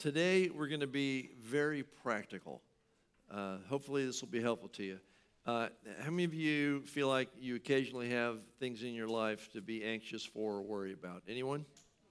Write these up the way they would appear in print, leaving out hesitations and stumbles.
Today we're going to be very practical. Hopefully this will be helpful to you. How many of you feel like you occasionally have things in your life to be anxious for or worry about? Anyone?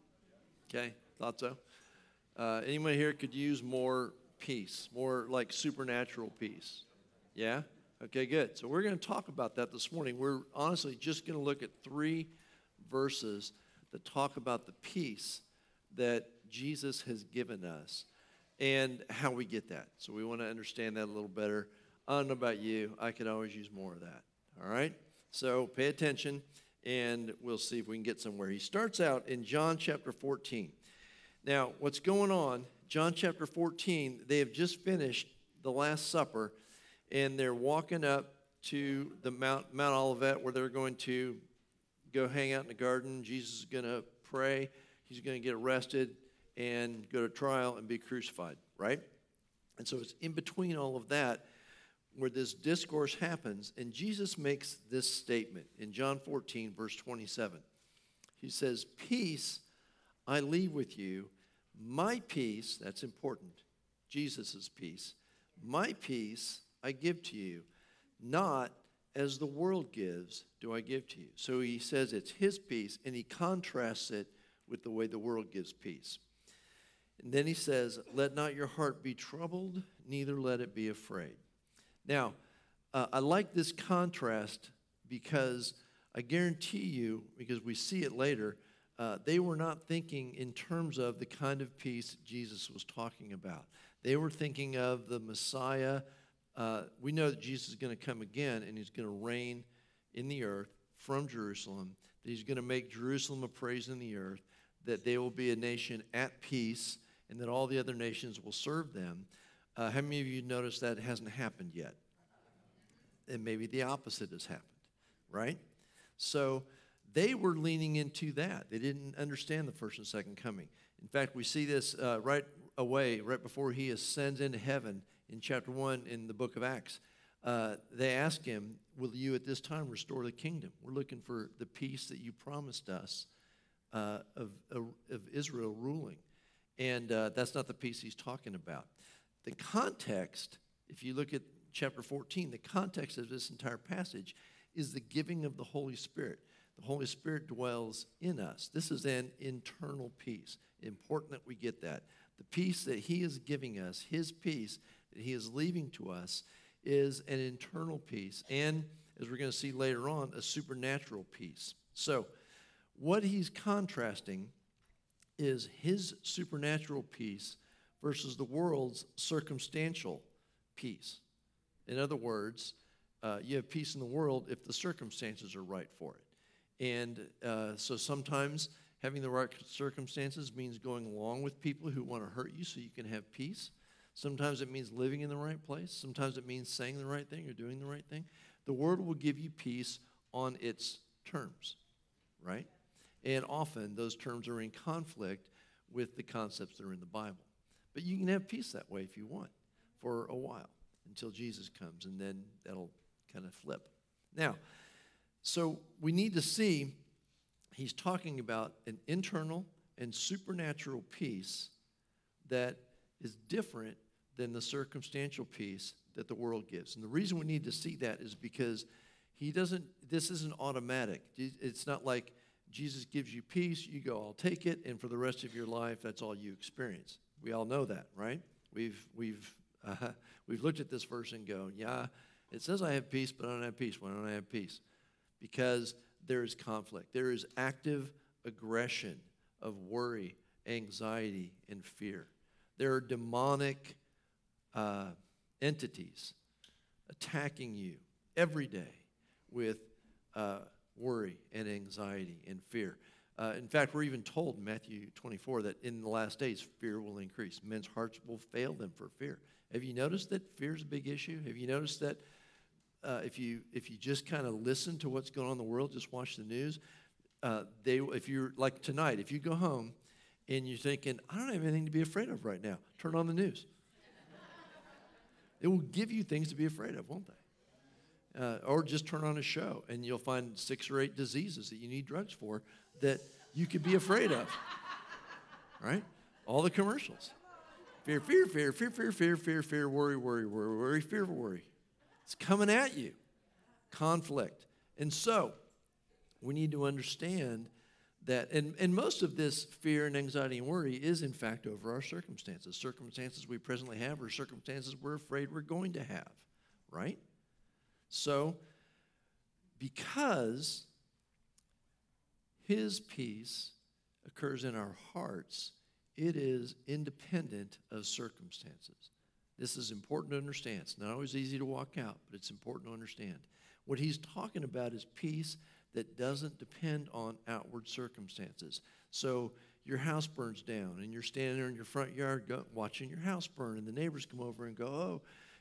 Okay, thought so. Anyone here could use more peace, more like supernatural peace? Yeah? Okay, good. So we're going to talk about that this morning. We're honestly just going to look at 3 verses that talk about the peace that Jesus has given us and how we get that. So we want to understand that a little better. I don't know about you. I could always use more of that. All right? So pay attention, and we'll see if we can get somewhere. He starts out in John chapter 14. Now, what's going on, John chapter 14, they have just finished the Last Supper, and they're walking up to the Mount Olivet where they're going to go hang out in the garden. Jesus is going to pray. He's going to get arrested and go to trial and be crucified, right? And so it's in between all of that where this discourse happens, and Jesus makes this statement in John 14, verse 27. He says, "Peace I leave with you, my peace," that's important, Jesus' peace, "my peace I give to you, not as the world gives do I give to you." So he says it's his peace, and he contrasts it with the way the world gives peace. And then he says, "Let not your heart be troubled, neither let it be afraid." Now, I like this contrast because I guarantee you, because we see it later, they were not thinking in terms of the kind of peace Jesus was talking about. They were thinking of the Messiah. We know that Jesus is going to come again, and he's going to reign in the earth from Jerusalem, that he's going to make Jerusalem a praise in the earth, that they will be a nation at peace, and that all the other nations will serve them. How many of you noticed that hasn't happened yet? And maybe the opposite has happened, right? So they were leaning into that. They didn't understand the first and second coming. In fact, we see this right away, right before he ascends into heaven in chapter 1 in the book of Acts. They ask him, "Will you at this time restore the kingdom? We're looking for the peace that you promised us of Israel ruling." And that's not the peace he's talking about. The context, if you look at chapter 14, the context of this entire passage is the giving of the Holy Spirit. The Holy Spirit dwells in us. This is an internal peace. Important that we get that. The peace that he is giving us, his peace that he is leaving to us, is an internal peace. And, as we're going to see later on, a supernatural peace. So, what he's contrasting is his supernatural peace versus the world's circumstantial peace. In other words, you have peace in the world if the circumstances are right for it. And so sometimes having the right circumstances means going along with people who want to hurt you so you can have peace. Sometimes it means living in the right place. Sometimes it means saying the right thing or doing the right thing. The world will give you peace on its terms, right? And often those terms are in conflict with the concepts that are in the Bible. But you can have peace that way if you want for a while until Jesus comes, and then that'll kind of flip. Now, so we need to see he's talking about an internal and supernatural peace that is different than the circumstantial peace that the world gives. And the reason we need to see that is because this isn't automatic. It's not like Jesus gives you peace, you go, "I'll take it," and for the rest of your life, that's all you experience. We all know that, right? We've looked at this verse and go, "Yeah, it says I have peace, but I don't have peace. Why don't I have peace?" Because there is conflict. There is active aggression of worry, anxiety, and fear. There are demonic entities attacking you every day with worry and anxiety and fear. In fact, we're even told in Matthew 24 that in the last days, fear will increase. Men's hearts will fail them for fear. Have you noticed that fear is a big issue? Have you noticed that if you just kind of listen to what's going on in the world, just watch the news, if you're like tonight, if you go home and you're thinking, "I don't have anything to be afraid of right now," turn on the news. It will give you things to be afraid of, won't they? Or just turn on a show, and you'll find 6 or 8 diseases that you need drugs for that you could be afraid of, right? All the commercials. Fear, fear, fear, fear, fear, fear, fear, fear, worry, worry, worry, worry, fear, worry. It's coming at you. Conflict. And so, we need to understand that, and most of this fear and anxiety and worry is, in fact, over our circumstances. Circumstances we presently have or circumstances we're afraid we're going to have, right? So, because His peace occurs in our hearts, it is independent of circumstances. This is important to understand. It's not always easy to walk out, but it's important to understand. What he's talking about is peace that doesn't depend on outward circumstances. So your house burns down, and you're standing there in your front yard watching your house burn, and the neighbors come over and go, oh,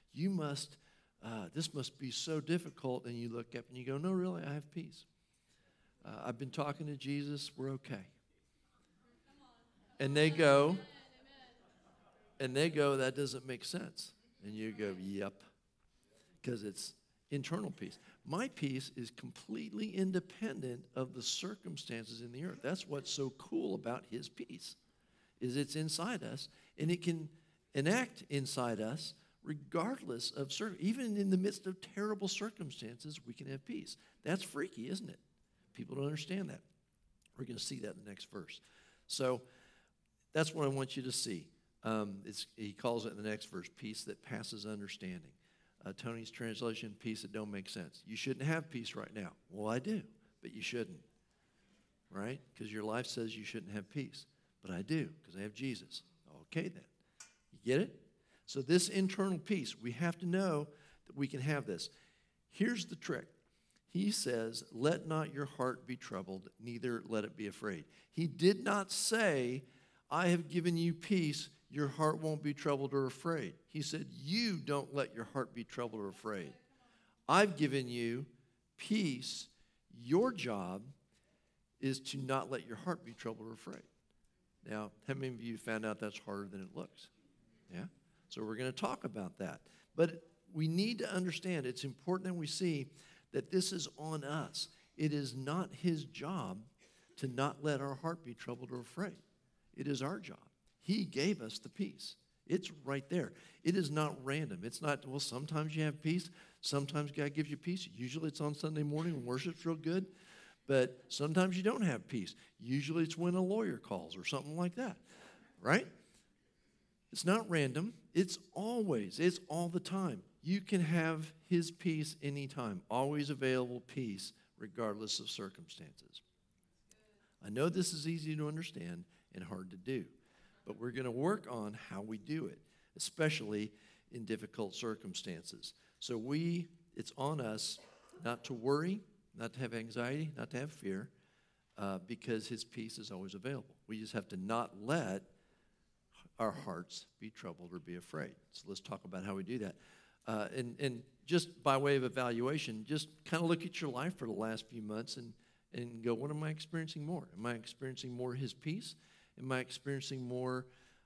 this must be so difficult. And you look up and you go, no, really, I have peace. I've been talking to Jesus. We're okay. And they go, that doesn't make sense. And you go, yep, because it's internal peace. My peace is completely independent of the circumstances in the earth. That's what's so cool about His peace, is it's inside us, and it can enact inside us regardless of, even in the midst of terrible circumstances, we can have peace. That's freaky, isn't it? People don't understand that. We're going to see that in the next verse. So that's what I want you to see. He calls it in the next verse, peace that passes understanding. Tony's translation, peace that don't make sense. You shouldn't have peace right now. Well, I do, but you shouldn't, right? Because your life says you shouldn't have peace. But I do, because I have Jesus. Okay, then. You get it? So this internal peace, we have to know that we can have this. Here's the trick. He says, let not your heart be troubled, neither let it be afraid. He did not say, I have given you peace, your heart won't be troubled or afraid. He said, you don't let your heart be troubled or afraid. I've given you peace. Your job is to not let your heart be troubled or afraid. Now, how many of you found out that's harder than it looks? Yeah? So we're going to talk about that. But we need to understand, it's important that we see that this is on us. It is not His job to not let our heart be troubled or afraid. It is our job. He gave us the peace. It's right there. It is not random. It's not, well, sometimes you have peace. Sometimes God gives you peace. Usually it's on Sunday morning when worship's real good. But sometimes you don't have peace. Usually it's when a lawyer calls or something like that. Right? It's not random. It's all the time. You can have His peace anytime. Always available peace regardless of circumstances. I know this is easy to understand and hard to do. But we're going to work on how we do it, especially in difficult circumstances. So it's on us not to worry, not to have anxiety, not to have fear, because His peace is always available. We just have to not let our hearts be troubled or be afraid. So let's talk about how we do that. And just by way of evaluation, just kind of look at your life for the last few months and go, what am I experiencing more? Am I experiencing more His peace? Am I experiencing more,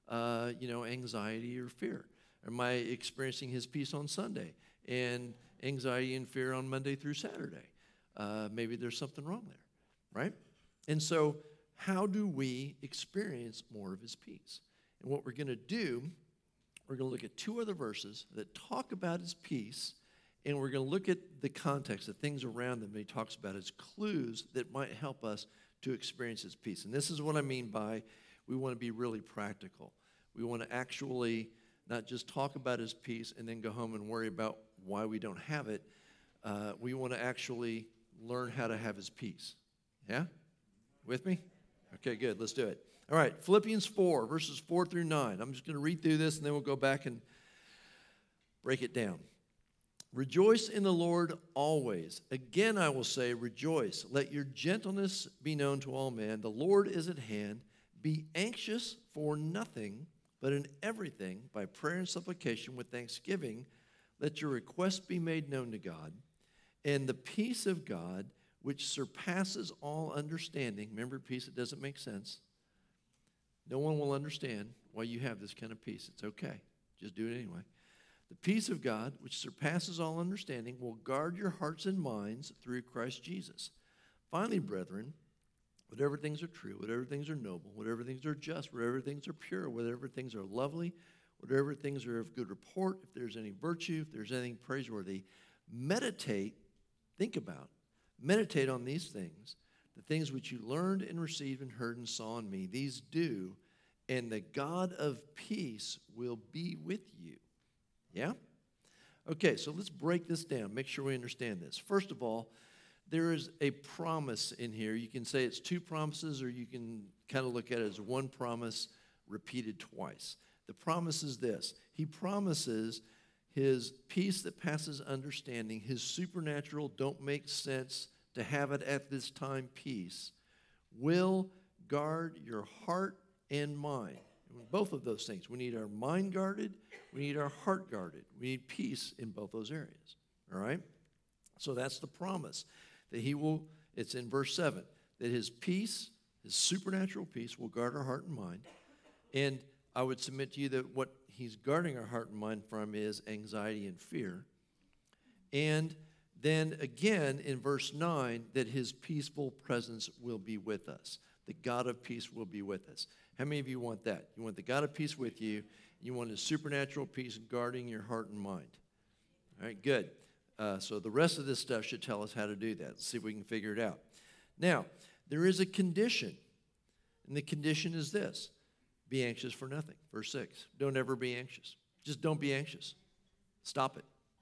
anxiety or fear? Am I experiencing His peace on Sunday and anxiety and fear on Monday through Saturday? Maybe there's something wrong there, right? And so how do we experience more of His peace? And what we're going to do, we're going to look at two other verses that talk about His peace, and we're going to look at the context, the things around them that He talks about as clues that might help us to experience His peace. And this is what I mean by we want to be really practical. We want to actually not just talk about His peace and then go home and worry about why we don't have it. We want to actually learn how to have His peace. Yeah? With me? Okay, good. Let's do it. All right, Philippians 4, verses 4 through 9. I'm just going to read through this, and then we'll go back and break it down. Rejoice in the Lord always. Again, I will say, rejoice. Let your gentleness be known to all men. The Lord is at hand. Be anxious for nothing, but in everything, by prayer and supplication with thanksgiving, let your requests be made known to God. And the peace of God, which surpasses all understanding. Remember, peace that doesn't make sense. No one will understand why you have this kind of peace. It's okay. Just do it anyway. The peace of God, which surpasses all understanding, will guard your hearts and minds through Christ Jesus. Finally, brethren, whatever things are true, whatever things are noble, whatever things are just, whatever things are pure, whatever things are lovely, whatever things are of good report, if there's any virtue, if there's anything praiseworthy, meditate, think about, meditate on these things, the things which you learned and received and heard and saw in me. These do, and the God of peace will be with you. Yeah? Okay, so let's break this down. Make sure we understand this. First of all, there is a promise in here. You can say it's two promises, or you can kind of look at it as one promise repeated twice. The promise is this. He promises his peace that passes understanding, his supernatural, don't make sense to have it at this time peace, will guard your heart and mind. Both of those things. We need our mind guarded. We need our heart guarded. We need peace in both those areas. All right? So that's the promise that he will, it's in verse 7, that his peace, his supernatural peace, will guard our heart and mind. And I would submit to you that what he's guarding our heart and mind from is anxiety and fear. And then again in verse 9, that his peaceful presence will be with us. The God of peace will be with us. How many of you want that? You want the God of peace with you. You want his supernatural peace guarding your heart and mind. All right, good. So the rest of this stuff should tell us how to do that. Let's see if we can figure it out. Now, there is a condition, and the condition is this. Be anxious for nothing. Verse 6. Don't ever be anxious. Just don't be anxious. Stop it.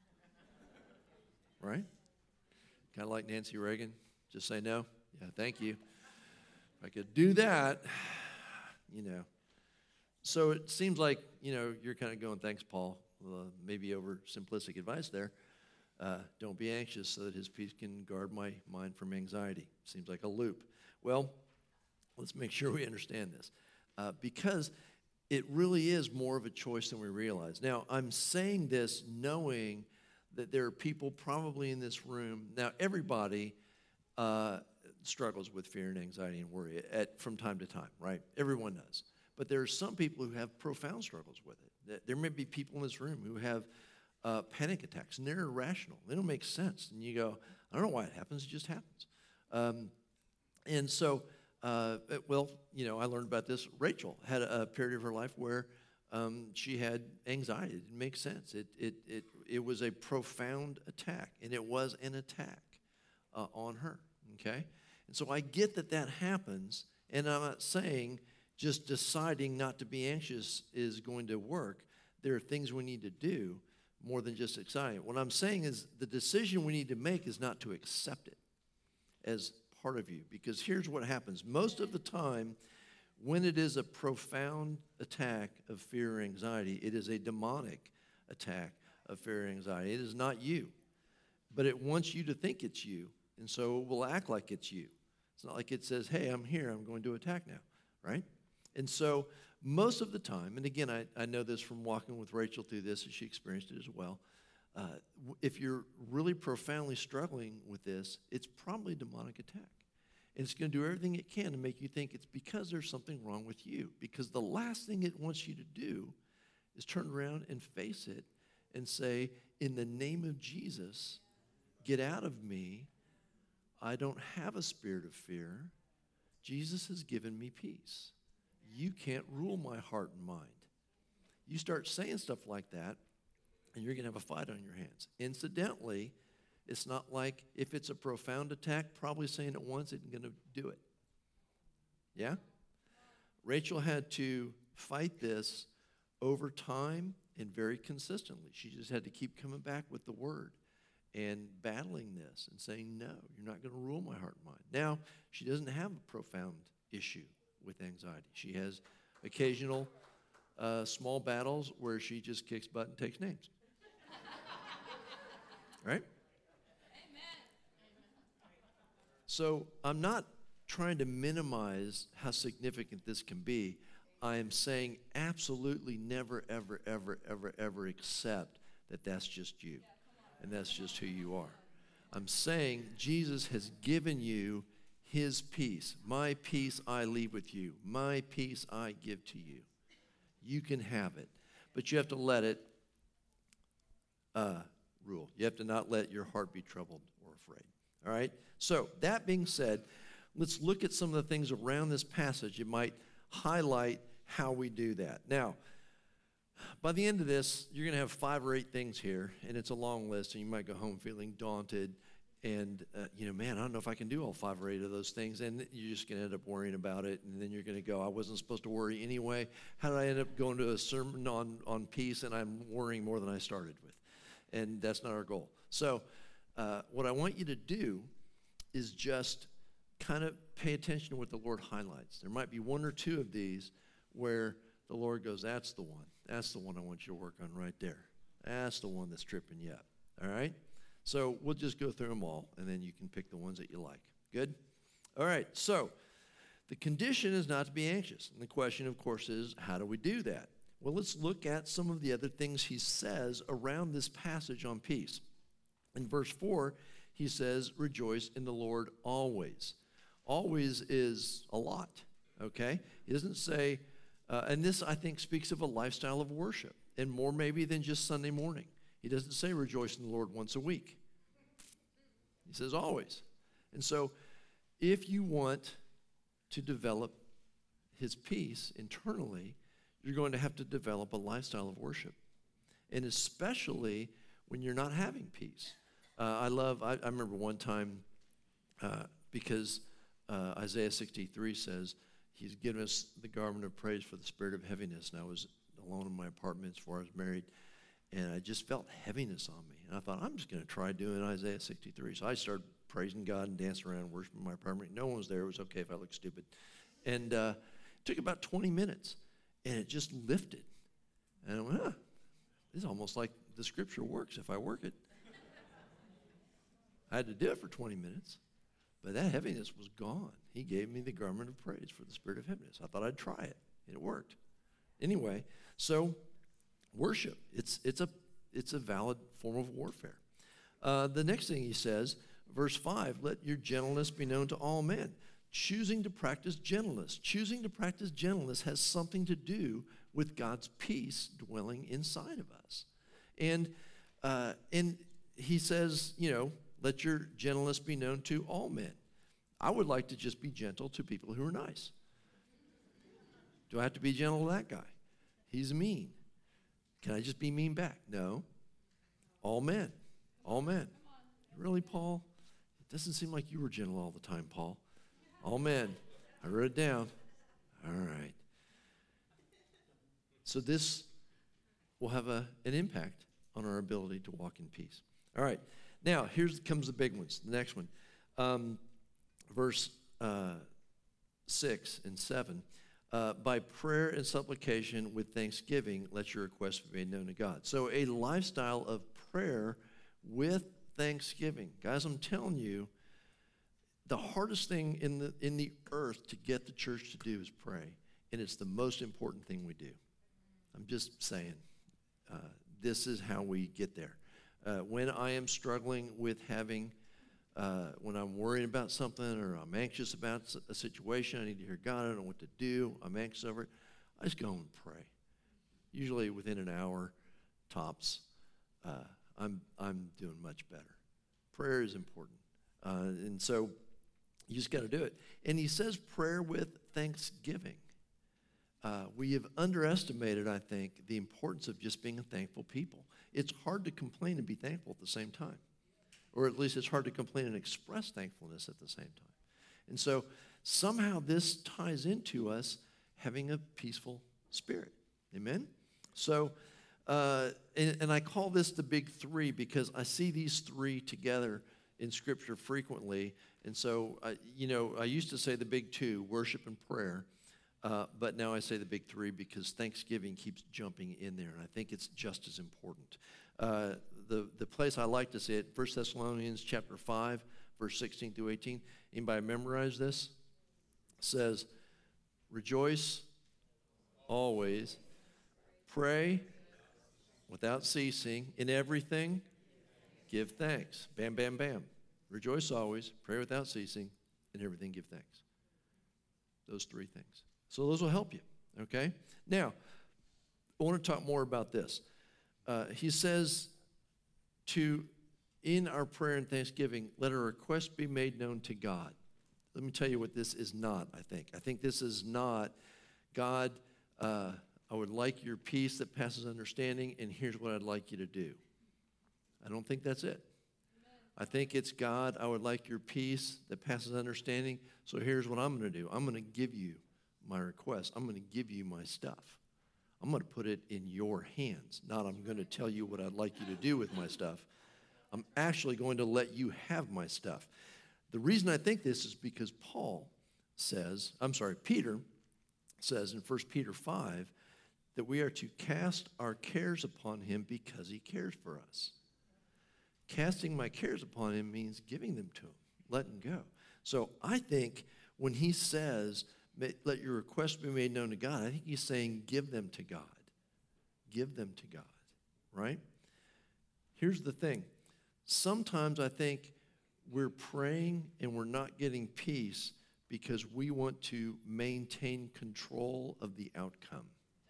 Right? Kind of like Nancy Reagan. Just say no. Yeah, thank you. If I could do that, you know. So it seems like, you know, you're kind of going, thanks, Paul. Maybe over simplistic advice there. Don't be anxious so that his peace can guard my mind from anxiety. Seems like a loop. Well, let's make sure we understand this. Because it really is more of a choice than we realize. Now, I'm saying this knowing that there are people probably in this room. Now, everybody struggles with fear and anxiety and worry from time to time, right? Everyone does. But there are some people who have profound struggles with it. There may be people in this room who have panic attacks, and they're irrational. They don't make sense. And you go, I don't know why it happens. It just happens. And so, well, you know, I learned about this. Rachel had a period of her life where she had anxiety. It didn't make sense. It was a profound attack, and it was an attack on her, okay? And so I get that happens, and I'm not saying just deciding not to be anxious is going to work. There are things we need to do more than just exciting. What I'm saying is the decision we need to make is not to accept it as part of you. Because here's what happens. Most of the time, when it is a profound attack of fear or anxiety, it is a demonic attack of fear or anxiety. It is not you. But it wants you to think it's you. And so it will act like it's you. It's not like it says, hey, I'm here. I'm going to attack now. Right? And so most of the time, and again, I know this from walking with Rachel through this, and she experienced it as well. If you're really profoundly struggling with this, it's probably a demonic attack. And it's going to do everything it can to make you think it's because there's something wrong with you. Because the last thing it wants you to do is turn around and face it and say, in the name of Jesus, get out of me. I don't have a spirit of fear. Jesus has given me peace. You can't rule my heart and mind. You start saying stuff like that, and you're going to have a fight on your hands. Incidentally, it's not like if it's a profound attack, probably saying it once isn't going to do it. Yeah? Rachel had to fight this over time and very consistently. She just had to keep coming back with the word and battling this and saying, no, you're not going to rule my heart and mind. Now, she doesn't have a profound issue with anxiety. She has occasional small battles where she just kicks butt and takes names. Right? So I'm not trying to minimize how significant this can be. I am saying absolutely never, ever, ever, ever, ever accept that that's just you and that's just who you are. I'm saying Jesus has given you his peace. My peace I leave with you. My peace I give to you. You can have it, but you have to let it rule. You have to not let your heart be troubled or afraid. All right? So that being said, let's look at some of the things around this passage. It might highlight how we do that. Now, by the end of this, you're going to have 5 or 8 things here, and it's a long list, and you might go home feeling daunted. And, man, I don't know if I can do all 5 or 8 of those things. And you're just going to end up worrying about it. And then you're going to go, I wasn't supposed to worry anyway. How did I end up going to a sermon on peace, and I'm worrying more than I started with? And that's not our goal. So what I want you to do is just kind of pay attention to what the Lord highlights. There might be 1 or 2 of these where the Lord goes, that's the one. That's the one I want you to work on right there. That's the one that's tripping you up. All right? So we'll just go through them all, and then you can pick the ones that you like. Good? All right, so the condition is not to be anxious. And the question, of course, is how do we do that? Well, let's look at some of the other things he says around this passage on peace. In verse 4, he says, rejoice in the Lord always. Always is a lot, okay? He doesn't say, and this, I think, speaks of a lifestyle of worship, and more maybe than just Sunday morning. He doesn't say rejoice in the Lord once a week. He says always. And so if you want to develop his peace internally, you're going to have to develop a lifestyle of worship. And especially when you're not having peace. I remember one time, because Isaiah 63 says, he's given us the garment of praise for the spirit of heaviness. And I was alone in my apartment before I was married. And I just felt heaviness on me. And I thought, I'm just going to try doing Isaiah 63. So I started praising God and dancing around, worshiping in my apartment. No one was there. It was okay if I looked stupid. And it took about 20 minutes, and it just lifted. And I went, this is almost like the scripture works if I work it. I had to do it for 20 minutes, but that heaviness was gone. He gave me the garment of praise for the spirit of heaviness. I thought I'd try it, and it worked. Anyway, so worship, it's a valid form of warfare. The next thing he says, verse 5, let your gentleness be known to all men. Choosing to practice gentleness. Choosing to practice gentleness has something to do with God's peace dwelling inside of us. And he says, let your gentleness be known to all men. I would like to just be gentle to people who are nice. Do I have to be gentle to that guy? He's mean. Can I just be mean back? No. All men. All men. Really, Paul? It doesn't seem like you were gentle all the time, Paul. All men. I wrote it down. All right. So this will have an impact on our ability to walk in peace. All right. Now, here comes the big ones. The next one. Verse 6 and 7. By prayer and supplication with thanksgiving, let your requests be made known to God. So a lifestyle of prayer with thanksgiving. Guys, I'm telling you, the hardest thing in the earth to get the church to do is pray. And it's the most important thing we do. I'm just saying, this is how we get there. When I am struggling with when I'm worried about something or I'm anxious about a situation, I need to hear God, I don't know what to do, I'm anxious over it, I just go and pray. Usually within an hour, tops, I'm doing much better. Prayer is important. And so you just got to do it. And he says prayer with thanksgiving. We have underestimated, I think, the importance of just being a thankful people. It's hard to complain and be thankful at the same time. Or at least it's hard to complain and express thankfulness at the same time. And so somehow this ties into us having a peaceful spirit. Amen? So, and I call this the big 3 because I see these 3 together in Scripture frequently. And so, I used to say the big 2, worship and prayer. But now I say the big 3 because Thanksgiving keeps jumping in there, and I think it's just as important. The place I like to say it, 1 Thessalonians chapter 5, verse 16 through 18. Anybody memorize this? It says, rejoice always, pray without ceasing, in everything give thanks. Bam, bam, bam. Rejoice always, pray without ceasing, in everything give thanks. Those 3 things. So those will help you, okay? Now, I want to talk more about this. He says in our prayer and thanksgiving, let our request be made known to God. Let me tell you what this is not, I think. I think this is not, God, I would like your peace that passes understanding, and here's what I'd like you to do. I don't think that's it. I think it's, God, I would like your peace that passes understanding, so here's what I'm going to do. I'm going to give you my request. I'm going to give you my stuff. I'm going to put it in your hands, not I'm going to tell you what I'd like you to do with my stuff. I'm actually going to let you have my stuff. The reason I think this is because Peter says in 1 Peter 5 that we are to cast our cares upon him because he cares for us. Casting my cares upon him means giving them to him, letting go. So I think when he says, let your requests be made known to God, I think he's saying give them to God. Give them to God, right? Here's the thing. Sometimes I think we're praying and we're not getting peace because we want to maintain control of the outcome.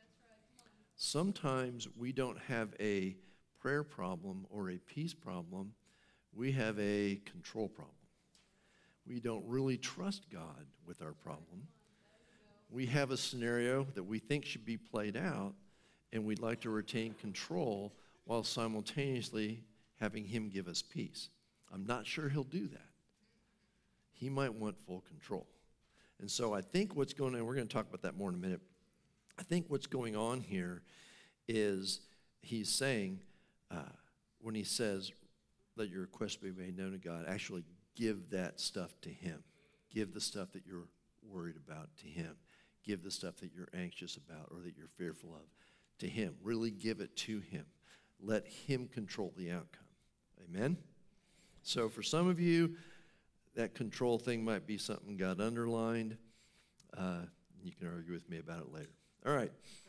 Sometimes we don't have a prayer problem or a peace problem. We have a control problem. We don't really trust God with our problem. We have a scenario that we think should be played out, and we'd like to retain control while simultaneously having him give us peace. I'm not sure he'll do that. He might want full control. And so I think what's going on, we're going to talk about that more in a minute. I think what's going on here is he's saying, when he says, let your request be made known to God, actually give that stuff to him. Give the stuff that you're worried about to him. Give the stuff that you're anxious about or that you're fearful of to him. Really give it to him. Let him control the outcome. Amen? So for some of you, that control thing might be something God underlined. You can argue with me about it later. All right.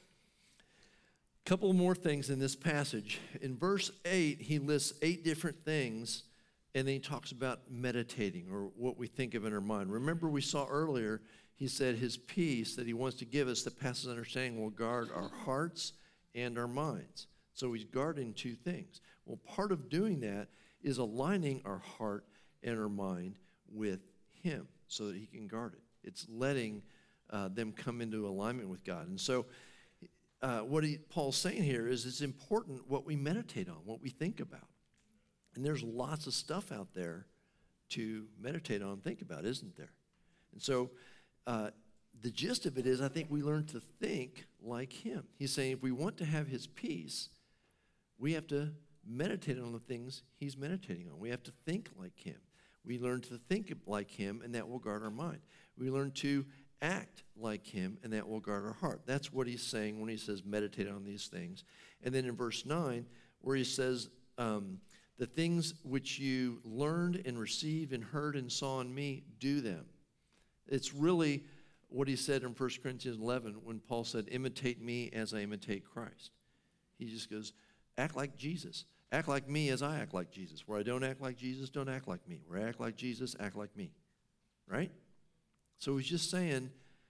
Couple more things in this passage. In verse 8, he lists 8 different things, and then he talks about meditating or what we think of in our mind. Remember, we saw earlier, he said his peace that he wants to give us that passes understanding will guard our hearts and our minds. So he's guarding 2 things. Well, part of doing that is aligning our heart and our mind with him so that he can guard it. It's letting them come into alignment with God. And so Paul's saying here is it's important what we meditate on, what we think about. And there's lots of stuff out there to meditate on and think about, isn't there? And so the gist of it is I think we learn to think like him. He's saying if we want to have his peace, we have to meditate on the things he's meditating on. We have to think like him. We learn to think like him, and that will guard our mind. We learn to act like him, and that will guard our heart. That's what he's saying when he says meditate on these things. And then in verse 9, where he says, the things which you learned and received and heard and saw in me, do them. It's really what he said in 1 Corinthians 11 when Paul said, imitate me as I imitate Christ. He just goes, act like Jesus. Act like me as I act like Jesus. Where I don't act like Jesus, don't act like me. Where I act like Jesus, act like me. Right? So he's just saying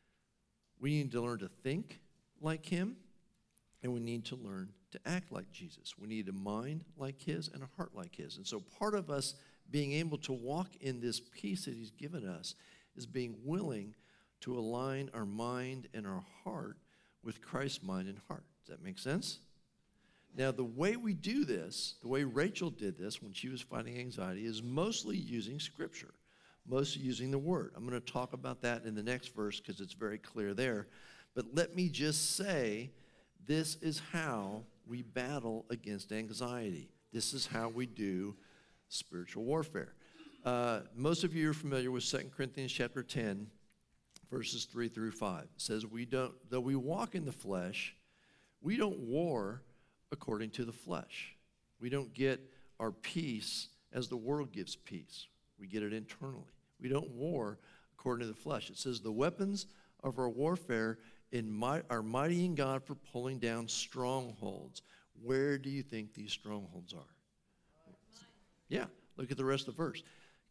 we need to learn to think like him, and we need to learn to act like Jesus. We need a mind like his and a heart like his. And so part of us being able to walk in this peace that he's given us is being willing to align our mind and our heart with Christ's mind and heart. Does that make sense? Now, the way we do this, the way Rachel did this when she was fighting anxiety, is mostly using Scripture, mostly using the Word. I'm going to talk about that in the next verse because it's very clear there. But let me just say, this is how we battle against anxiety. This is how we do spiritual warfare. Most of you are familiar with 2 Corinthians chapter 10, verses 3 through 5. It says, though we walk in the flesh, we don't war according to the flesh. We don't get our peace as the world gives peace. We get it internally. We don't war according to the flesh. It says the weapons of our warfare are mighty in God for pulling down strongholds. Where do you think these strongholds are? Yeah, look at the rest of the verse.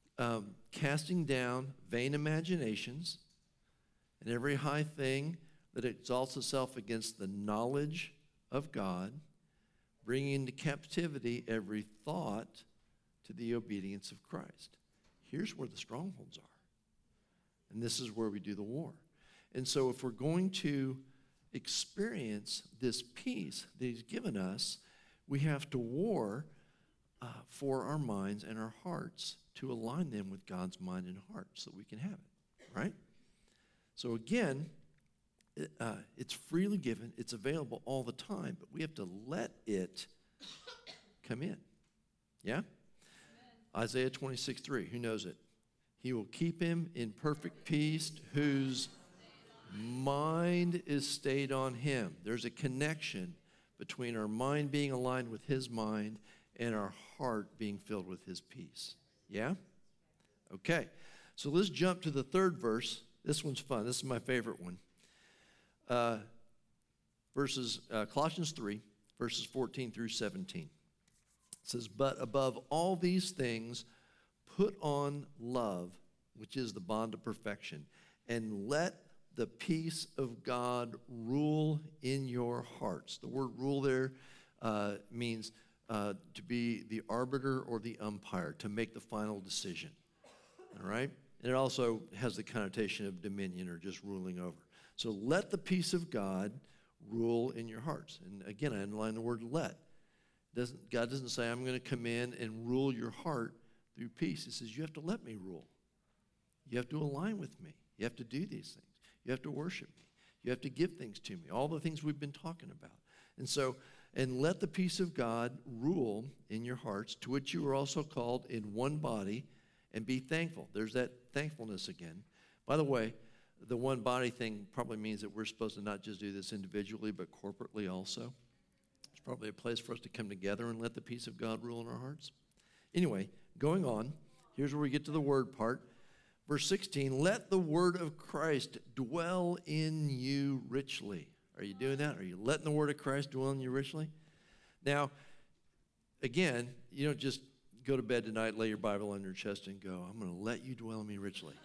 Casting down vain imaginations and every high thing that exalts itself against the knowledge of God, bringing into captivity every thought to the obedience of Christ. Here's where the strongholds are. And this is where we do the war. And so if we're going to experience this peace that he's given us, we have to war for our minds and our hearts to align them with God's mind and heart so that we can have it, right? So again, it's freely given. It's available all the time, but we have to let it come in. Yeah? Amen. Isaiah 26:3, who knows it? He will keep him in perfect peace whose mind is stayed on him. There's a connection between our mind being aligned with his mind and our heart being filled with his peace. Yeah? Okay. So let's jump to the third verse. This one's fun. This is my favorite one. Colossians 3, verses 14 through 17. It says, but above all these things, put on love, which is the bond of perfection, and let the peace of God rule in your hearts. The word rule there means to be the arbiter or the umpire, to make the final decision. All right? And it also has the connotation of dominion or just ruling over. So let the peace of God rule in your hearts. And again, I underline the word let. God doesn't say, I'm going to come in and rule your heart through peace. He says, you have to let me rule. You have to align with me. You have to do these things. You have to worship me. You have to give things to me. All the things we've been talking about. And let the peace of God rule in your hearts, to which you are also called in one body, and be thankful. There's that thankfulness again. By the way, the one body thing probably means that we're supposed to not just do this individually, but corporately also. It's probably a place for us to come together and let the peace of God rule in our hearts. Anyway, going on, here's where we get to the word part. Verse 16, let the word of Christ dwell in you richly. Are you doing that? Are you letting the word of Christ dwell in you richly? Now, again, you don't just go to bed tonight, lay your Bible on your chest and go, I'm going to let you dwell in me richly.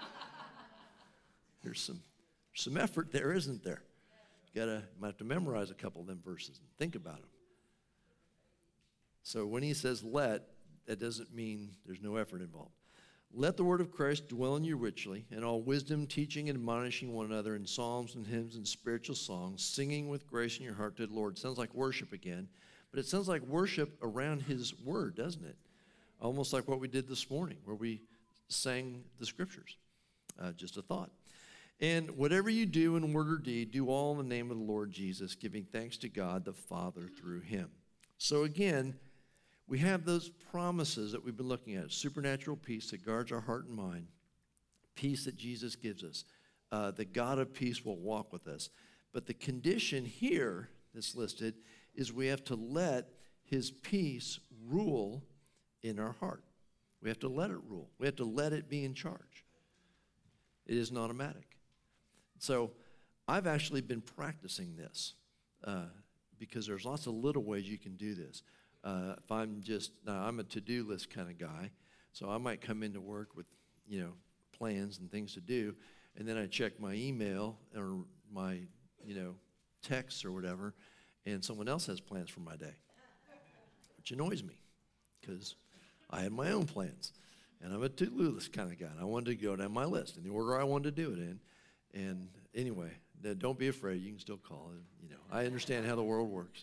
There's some effort there, isn't there? You might have to memorize a couple of them verses and think about them. So when he says let, that doesn't mean there's no effort involved. Let the word of Christ dwell in you richly, in all wisdom, teaching and admonishing one another in psalms and hymns and spiritual songs, singing with grace in your heart to the Lord. Sounds like worship again, but it sounds like worship around his word, doesn't it? Almost like what we did this morning, where we sang the scriptures. Just a thought. And whatever you do in word or deed, do all in the name of the Lord Jesus, giving thanks to God the Father through him. So again, we have those promises that we've been looking at. Supernatural peace that guards our heart and mind. Peace that Jesus gives us. The God of peace will walk with us. But the condition here that's listed is we have to let his peace rule in our heart. We have to let it rule. We have to let it be in charge. It isn't automatic. So I've actually been practicing this because there's lots of little ways you can do this. If I'm a to-do list kind of guy, so I might come into work with, plans and things to do, and then I check my email or my, texts or whatever, and someone else has plans for my day, which annoys me because I had my own plans, and I'm a to-do list kind of guy. And I wanted to go down my list in the order I wanted to do it in, and anyway, don't be afraid. You can still call it. I understand how the world works.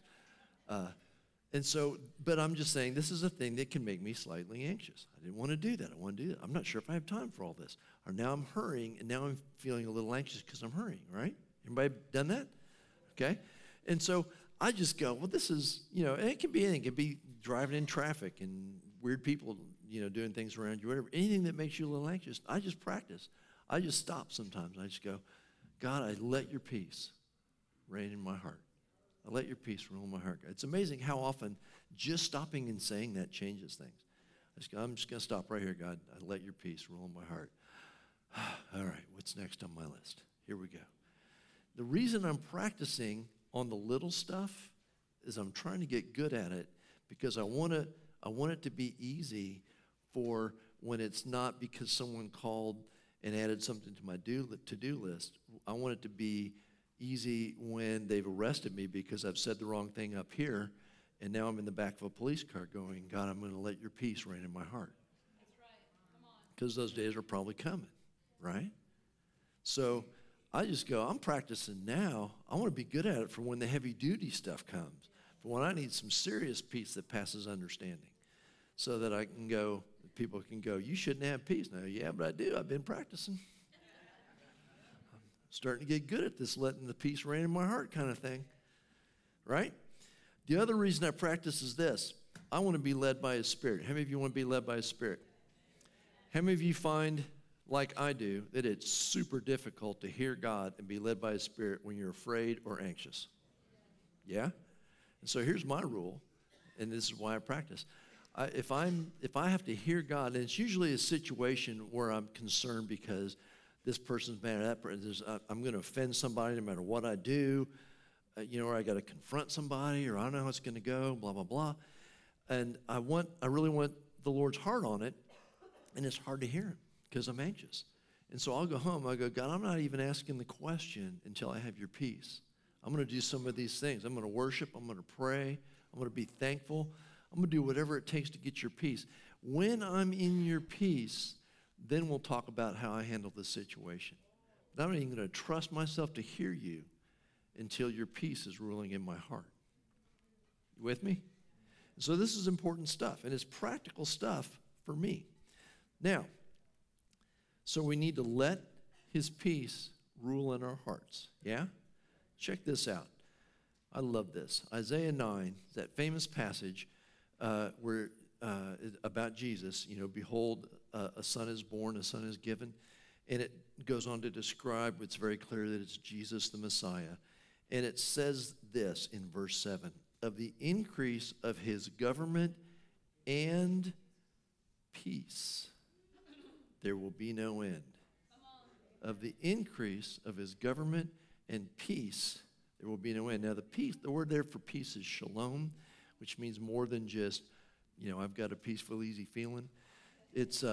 But I'm just saying this is a thing that can make me slightly anxious. I didn't want to do that. I want to do that. I'm not sure if I have time for all this. Or now I'm hurrying, and now I'm feeling a little anxious because I'm hurrying, right? Anybody done that? Okay? And so I just go, well, this is, and it can be anything. It can be driving in traffic and weird people, doing things around you, whatever. Anything that makes you a little anxious, I just practice. I just stop sometimes. I just go, God, I let your peace reign in my heart. I let your peace rule in my heart. It's amazing how often just stopping and saying that changes things. I'm just going to stop right here, God. I let your peace rule in my heart. All right, what's next on my list? Here we go. The reason I'm practicing on the little stuff is I'm trying to get good at it because I want it to be easy for when it's not because someone called and added something to my to-do list. I want it to be easy when they've arrested me because I've said the wrong thing up here, and now I'm in the back of a police car going, God, I'm going to let your peace reign in my heart. That's right. Come on. Because those days are probably coming, right? So I just go, I'm practicing now. I want to be good at it for when the heavy duty stuff comes, for when I need some serious peace that passes understanding, so that I can go, people can go, you shouldn't have peace. Now, yeah, but I do. I've been practicing. I'm starting to get good at this, letting the peace reign in my heart kind of thing, right? The other reason I practice is this. I want to be led by His Spirit. How many of you want to be led by His Spirit? How many of you find, like I do, that it's super difficult to hear God and be led by His Spirit when you're afraid or anxious? Yeah? And so here's my rule, and this is why I practice. If I have to hear God, and it's usually a situation where I'm concerned because this person's mad at that person, I'm going to offend somebody no matter what I do, or I got to confront somebody, or I don't know how it's going to go, blah, blah, blah. And I really want the Lord's heart on it, and it's hard to hear Him because I'm anxious. And so I'll go home, I go, God, I'm not even asking the question until I have your peace. I'm going to do some of these things. I'm going to worship, I'm going to pray, I'm going to be thankful. I'm going to do whatever it takes to get your peace. When I'm in your peace, then we'll talk about how I handle the situation. But I'm not even going to trust myself to hear you until your peace is ruling in my heart. You with me? So this is important stuff, and it's practical stuff for me. Now, so we need to let His peace rule in our hearts. Yeah? Check this out. I love this. Isaiah 9, that famous passage where about Jesus, behold, a son is born, a son is given. And it goes on to describe, it's very clear that it's Jesus the Messiah. And it says this in verse 7, of the increase of His government and peace, there will be no end. Of the increase of His government and peace, there will be no end. Now the word there for peace is shalom, which means more than just, I've got a peaceful, easy feeling. It's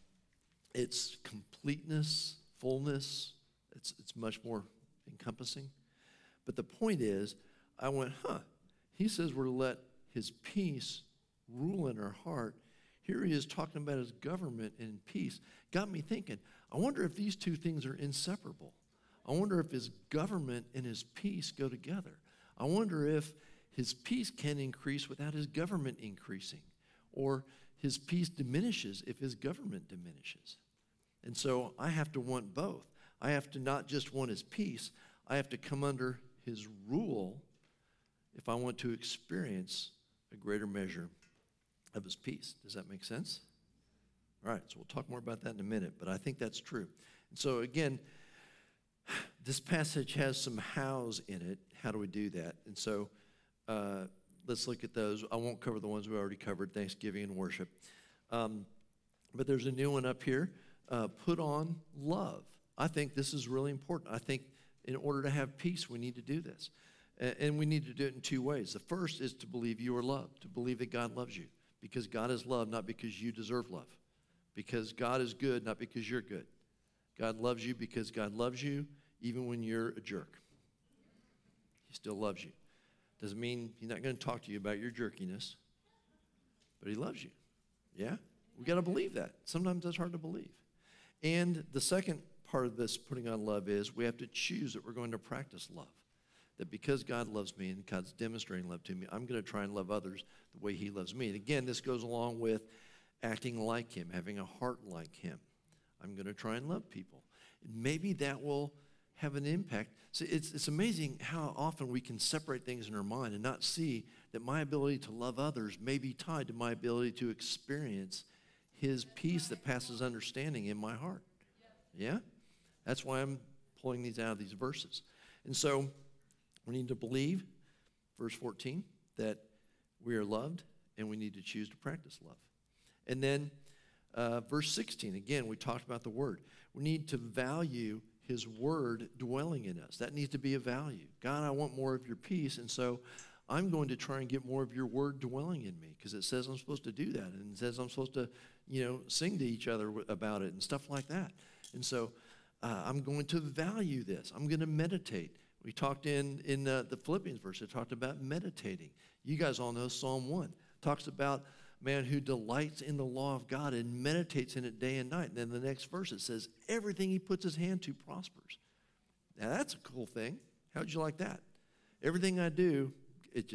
completeness, fullness. It's much more encompassing. But the point is, I went, He says we're to let His peace rule in our heart. Here He is talking about His government and peace. Got me thinking, I wonder if these two things are inseparable. I wonder if His government and His peace go together. I wonder if His peace can increase without His government increasing, or His peace diminishes if His government diminishes. And so I have to want both. I have to not just want His peace, I have to come under His rule if I want to experience a greater measure of His peace. Does that make sense? All right, so we'll talk more about that in a minute, but I think that's true. And so again, this passage has some hows in it. How do we do that? And so let's look at those. I won't cover the ones we already covered, Thanksgiving and worship. But there's a new one up here, put on love. I think this is really important. I think in order to have peace, we need to do this. And we need to do it in two ways. The first is to believe you are loved, to believe that God loves you, because God is love, not because you deserve love, because God is good, not because you're good. God loves you because God loves you even when you're a jerk. He still loves you. Doesn't mean He's not going to talk to you about your jerkiness, but He loves you. Yeah? We got to believe that. Sometimes that's hard to believe. And the second part of this putting on love is we have to choose that we're going to practice love. That because God loves me and God's demonstrating love to me, I'm going to try and love others the way He loves me. And again, this goes along with acting like Him, having a heart like Him. I'm going to try and love people. Maybe that will have an impact. So it's amazing how often we can separate things in our mind and not see that my ability to love others may be tied to my ability to experience His peace that passes understanding in my heart. Yeah? That's why I'm pulling these out of these verses. And so we need to believe, verse 14, that we are loved and we need to choose to practice love. And then verse 16, again, we talked about the Word. We need to value His Word dwelling in us. That needs to be a value. God, I want more of your peace, and so I'm going to try and get more of your Word dwelling in me, because it says I'm supposed to do that, and it says I'm supposed to, sing to each other about it and stuff like that. And so I'm going to value this. I'm going to meditate. We talked in the Philippians verse, it talked about meditating. You guys all know Psalm 1. Talks about man who delights in the law of God and meditates in it day and night. And then the next verse, it says, everything he puts his hand to prospers. Now, that's a cool thing. How'd you like that? Everything I do, it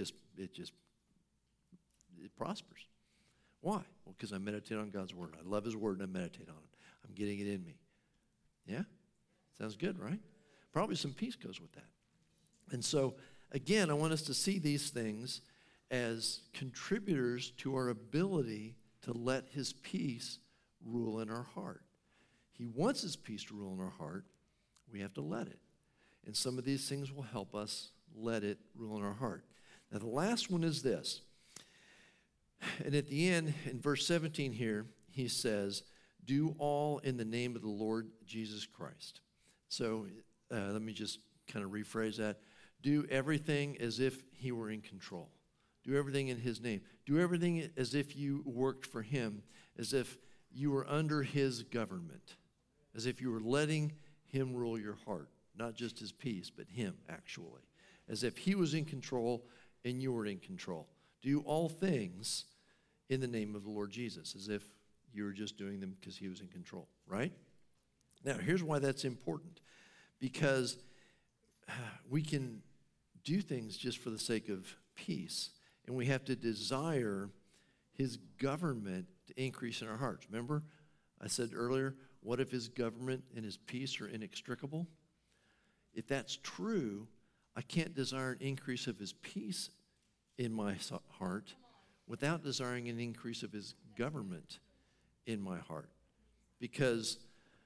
prospers. Why? Well, because I meditate on God's word. I love his word and I meditate on it. I'm getting it in me. Yeah? Sounds good, right? Probably some peace goes with that. And so, again, I want us to see these things as contributors to our ability to let his peace rule in our heart. He wants his peace to rule in our heart. We have to let it. And some of these things will help us let it rule in our heart. Now, the last one is this. And at the end, in verse 17 here, he says, do all in the name of the Lord Jesus Christ. So let me just kind of rephrase that. Do everything as if he were in control. Do everything in his name. Do everything as if you worked for him, as if you were under his government, as if you were letting him rule your heart, not just his peace, but him actually, as if he was in control and you were in control. Do all things in the name of the Lord Jesus, as if you were just doing them because he was in control, right? Now, here's why that's important. Because we can do things just for the sake of peace, and we have to desire his government to increase in our hearts. Remember, I said earlier, what if his government and his peace are inextricable? If that's true, I can't desire an increase of his peace in my heart without desiring an increase of his government in my heart. Because,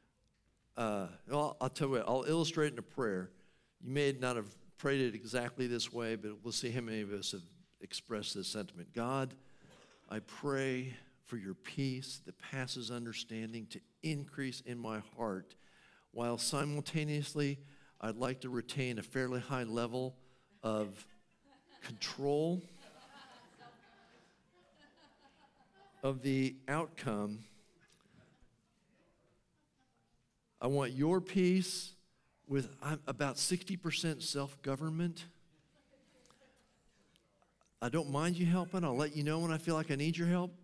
I'll tell you what, I'll illustrate it in a prayer. You may not have prayed it exactly this way, but we'll see how many of us have expressed this sentiment. God, I pray for your peace that passes understanding to increase in my heart, while simultaneously I'd like to retain a fairly high level of control of the outcome. I want your peace with about 60% self-government. I don't mind you helping. I'll let you know when I feel like I need your help.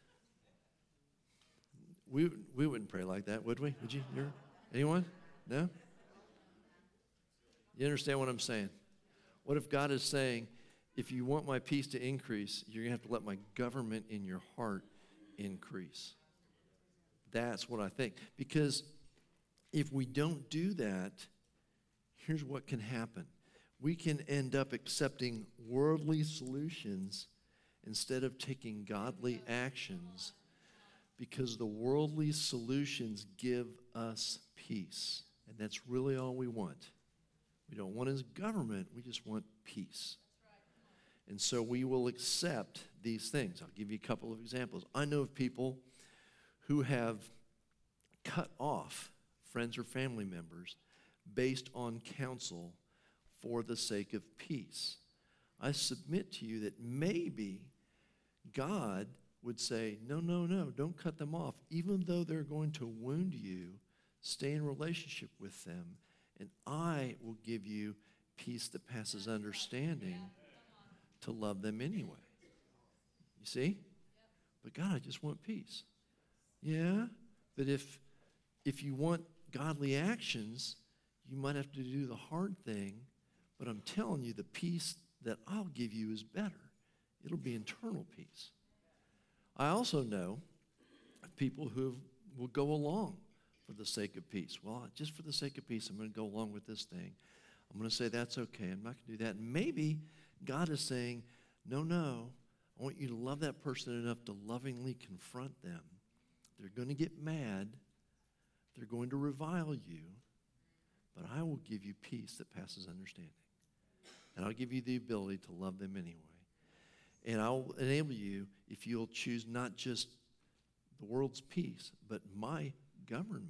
We wouldn't pray like that, would we? Would you? Anyone? No? You understand what I'm saying? What if God is saying, if you want my peace to increase, you're going to have to let my government in your heart increase? That's what I think. Because if we don't do that, here's what can happen. We can end up accepting worldly solutions instead of taking godly actions, because the worldly solutions give us peace. And that's really all we want. We don't want his government, we just want peace. And so we will accept these things. I'll give you a couple of examples. I know of people who have cut off friends or family members based on counsel for the sake of peace. I submit to you that maybe God would say, no, don't cut them off. Even though they're going to wound you, stay in relationship with them, and I will give you peace that passes understanding to love them anyway. You see? But God, I just want peace. Yeah, but if you want godly actions, you might have to do the hard thing, but I'm telling you, the peace that I'll give you is better. It'll be internal peace. I also know people who will go along for the sake of peace. Well, just for the sake of peace, I'm going to go along with this thing. I'm going to say that's okay. I'm not going to do that. And maybe God is saying, no, I want you to love that person enough to lovingly confront them. They're going to get mad. They're going to revile you. But I will give you peace that passes understanding. And I'll give you the ability to love them anyway. And I'll enable you, if you'll choose not just the world's peace, but my government,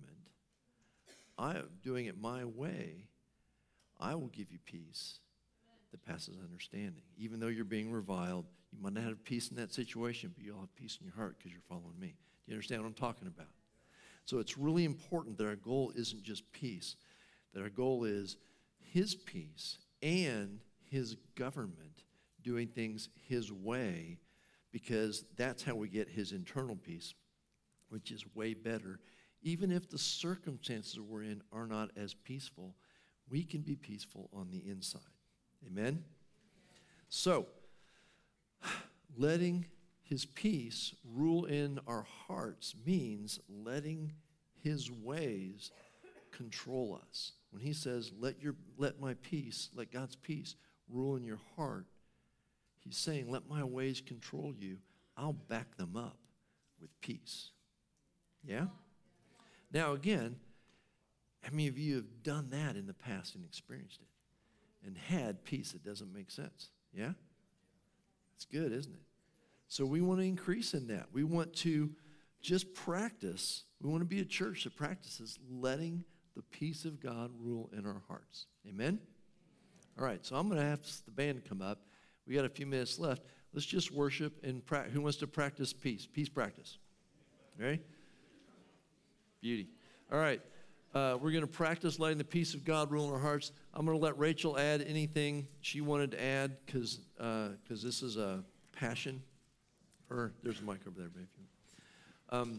I am doing it my way, I will give you peace that passes understanding. Even though you're being reviled, you might not have peace in that situation, but you'll have peace in your heart because you're following me. Do you understand what I'm talking about? So it's really important that our goal isn't just peace, that our goal is his peace and his government doing things his way, because that's how we get his internal peace, which is way better. Even if the circumstances we're in are not as peaceful, we can be peaceful on the inside. Amen? So, letting his peace rule in our hearts means letting his ways control us. When he says, let my peace, let God's peace rule in your heart, he's saying, let my ways control you. I'll back them up with peace. Yeah? Now again, how many of you have done that in the past and experienced it and had peace that doesn't make sense? Yeah? It's good, isn't it? So we want to increase in that. We want to just practice. We want to be a church that practices letting the peace of God rule in our hearts. Amen? All right, so I'm going to ask the band to come up. We got a few minutes left. Let's just worship and practice. Who wants to practice peace? Peace practice. Ready? Beauty. All right. We're going to practice letting the peace of God rule in our hearts. I'm going to let Rachel add anything she wanted to add because this is a passion. There's a mic over there, babe.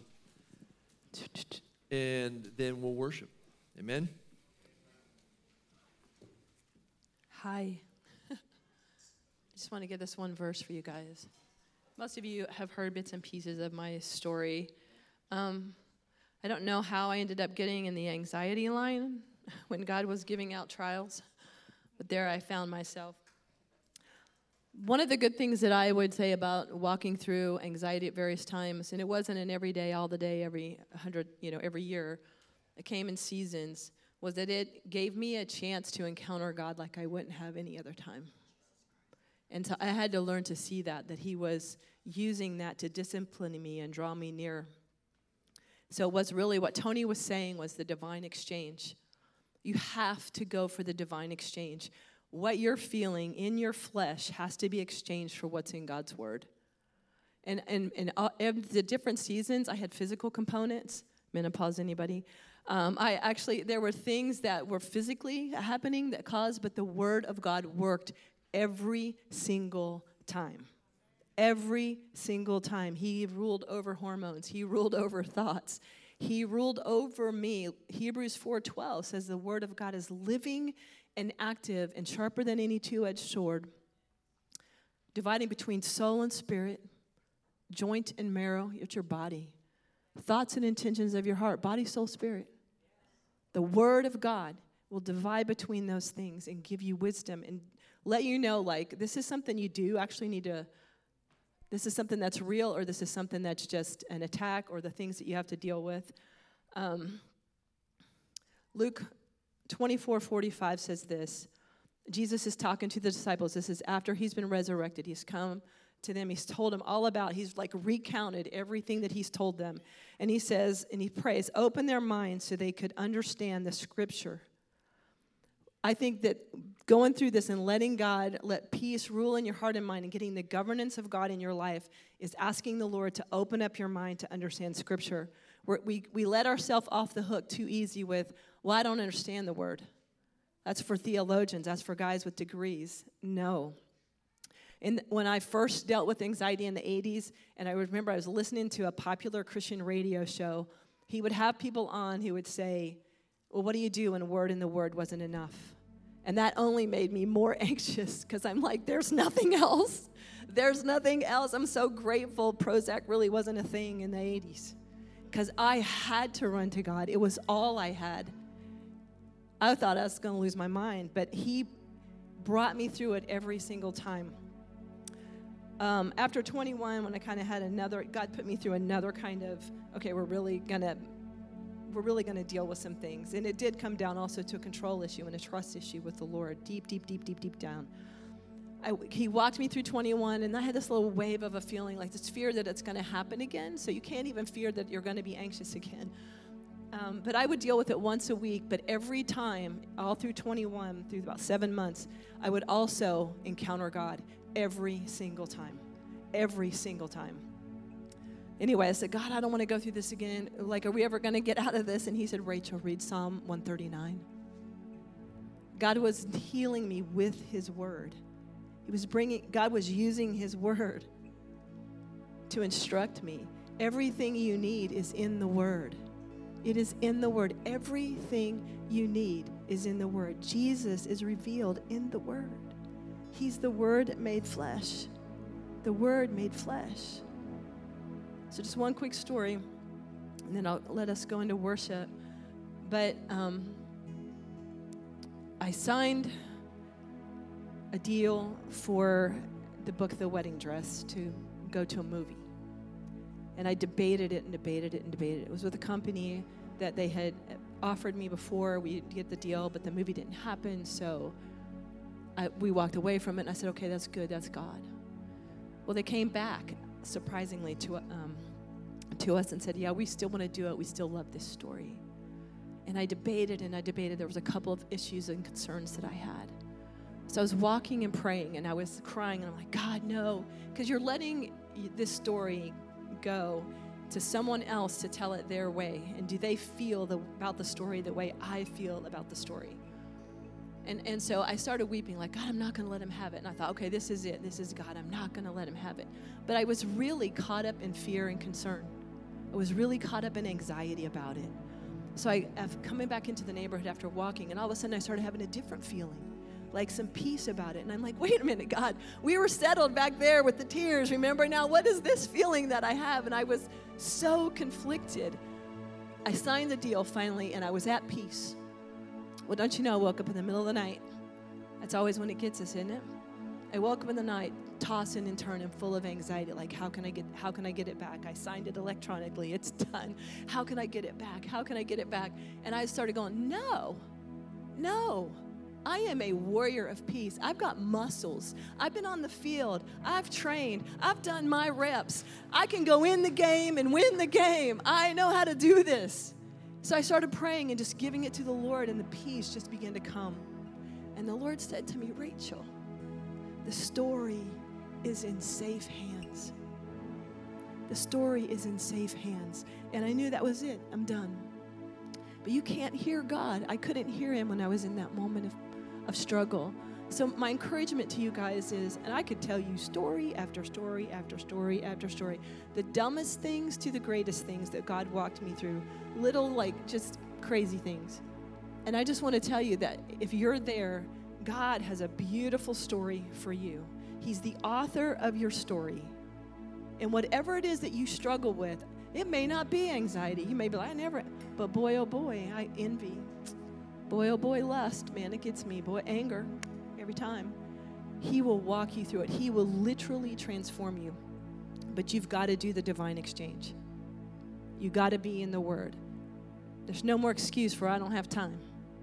And then we'll worship. Amen? Hi. I just want to get this one verse for you guys. Most of you have heard bits and pieces of my story. I don't know how I ended up getting in the anxiety line when God was giving out trials, but there I found myself. One of the good things that I would say about walking through anxiety at various times, and it wasn't an every day, all the day, every year, it came in seasons, was that it gave me a chance to encounter God like I wouldn't have any other time. And so I had to learn to see that he was using that to discipline me and draw me near. So what Tony was saying was the divine exchange. You have to go for the divine exchange. What you're feeling in your flesh has to be exchanged for what's in God's word. And the different seasons, I had physical components. Menopause, anybody? There were things that were physically happening that caused, but the word of God worked every single time. Every single time. He ruled over hormones. He ruled over thoughts. He ruled over me. Hebrews 4:12 says the word of God is living and active and sharper than any two-edged sword, dividing between soul and spirit, joint and marrow, it's your body, thoughts and intentions of your heart, body, soul, spirit. The word of God will divide between those things and give you wisdom and let you know, this is something you do actually need to. This is something that's real, or this is something that's just an attack, or the things that you have to deal with. Luke 24:45 says this. Jesus is talking to the disciples. This is after he's been resurrected. He's come to them. He's told them all about, he's recounted everything that he's told them. And he says, and he prays, open their minds so they could understand the scripture. I think that going through this and letting God, let peace rule in your heart and mind and getting the governance of God in your life is asking the Lord to open up your mind to understand Scripture. We let ourselves off the hook too easy with, well, I don't understand the Word. That's for theologians. That's for guys with degrees. No. And when I first dealt with anxiety in the 80s, and I remember I was listening to a popular Christian radio show, he would have people on who would say, well, what do you do when a word in the Word wasn't enough? And that only made me more anxious because I'm like, there's nothing else. There's nothing else. I'm so grateful Prozac really wasn't a thing in the 80s because I had to run to God. It was all I had. I thought I was going to lose my mind, but he brought me through it every single time. After 21, when I kind of had God put me through another kind of, okay, we're really going to deal with some things. And it did come down also to a control issue and a trust issue with the Lord, deep down. He walked me through 21, and I had this little wave of a feeling, like this fear that it's going to happen again. So you can't even fear that you're going to be anxious again. But I would deal with it once a week. But every time, all through 21, through about 7 months, I would also encounter God every single time. Every single time. Anyway, I said, God, I don't want to go through this again. Are we ever going to get out of this? And he said, Rachel, read Psalm 139. God was healing me with his word. God was using his word to instruct me. Everything you need is in the word. It is in the Word. Everything you need is in the Word. Jesus is revealed in the Word. He's the Word made flesh. The Word made flesh. So just one quick story, and then I'll let us go into worship. But I signed a deal for the book The Wedding Dress to go to a movie. And I debated it and debated it and debated it. It was with a company that they had offered me before we'd get the deal, but the movie didn't happen, so we walked away from it, and I said, okay, that's good, that's God. Well, they came back, surprisingly, to us and said, yeah, we still want to do it. We still love this story. And I debated and I debated. There was a couple of issues and concerns that I had. So I was walking and praying, and I was crying, and I'm like, God, no, because you're letting this story go to someone else to tell it their way. And do they feel about the story the way I feel about the story? And so I started weeping, like, God, I'm not going to let him have it. And I thought, okay, this is it. This is God. I'm not going to let him have it. But I was really caught up in fear and concern. I was really caught up in anxiety about it. So coming back into the neighborhood after walking, and all of a sudden I started having a different feeling, like some peace about it. And I'm like, wait a minute, God, we were settled back there with the tears. Remember now, what is this feeling that I have? And I was so conflicted. I signed the deal finally, and I was at peace. Well, don't you know, I woke up in the middle of the night. That's always when it gets us, isn't it? I woke up in the night, tossing and turning, full of anxiety, like, how can I get it back? I signed it electronically. It's done. How can I get it back? How can I get it back? And I started going, no. I am a warrior of peace. I've got muscles. I've been on the field. I've trained. I've done my reps. I can go in the game and win the game. I know how to do this. So I started praying and just giving it to the Lord, and the peace just began to come. And the Lord said to me, Rachel, the story is in safe hands. The story is in safe hands. And I knew that was it. I'm done. But you can't hear God. I couldn't hear him when I was in that moment of struggle. So my encouragement to you guys is, and I could tell you story after story after story after story, the dumbest things to the greatest things that God walked me through, little like just crazy things. And I just want to tell you that if you're there, God has a beautiful story for you. He's the author of your story. And whatever it is that you struggle with, it may not be anxiety. You may be like, but boy, oh boy, I envy. Boy, oh boy, lust, man, it gets me. Boy, anger. Every time. He will walk you through it. He will literally transform you. But you've got to do the divine exchange. You got to be in the Word. There's no more excuse for I don't have time.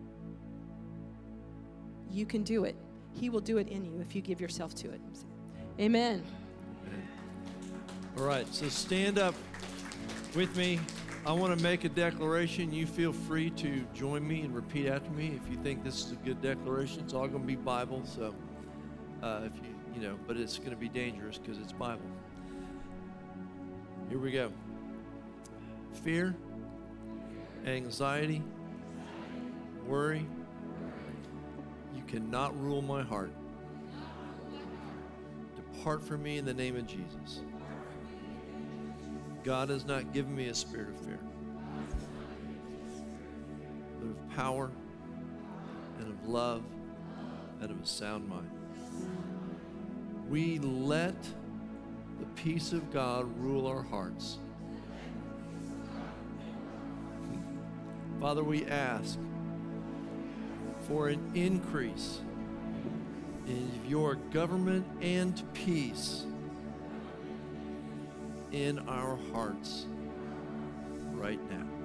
You can do it. He will do it in you if you give yourself to it. Amen. All right, so stand up with me. I want to make a declaration. You feel free to join me and repeat after me if you think this is a good declaration. It's all going to be Bible, so if but it's going to be dangerous because it's Bible. Here we go. Fear, anxiety, worry, you cannot rule my heart. Depart from me in the name of Jesus. God has not given me a spirit of fear, but of power and of love and of a sound mind. We let the peace of God rule our hearts. Father, we ask for an increase in your government and peace in our hearts right now.